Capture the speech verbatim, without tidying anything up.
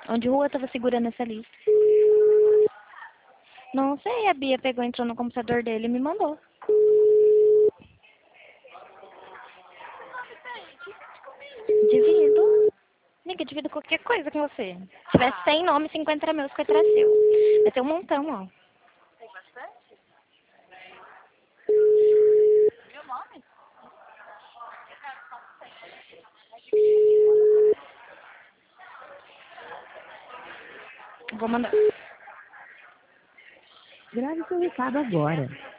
Onde rua eu tava segurando essa lista? Não sei, a Bia pegou, entrou no computador dele e me mandou. Divido. Amiga, divido qualquer coisa com você. Se tivesse cem nomes, cinquenta era meu, cinquenta era seu. Vai ter um montão, ó. Tem bastante? Meu nome? Vou mandar. Grave seu recado agora.